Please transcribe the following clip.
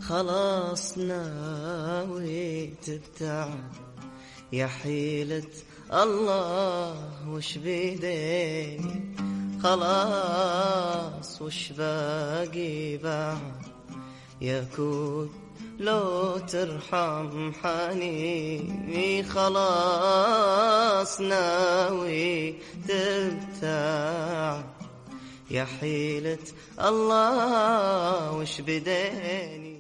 خلاص ناوي تبتعد يا حيلة الله وش بيديني، خلاص وش باقي بعد يكون لو ترحم حنيني. خلاص ناوي تبتعد يا حيلة الله وش بديني.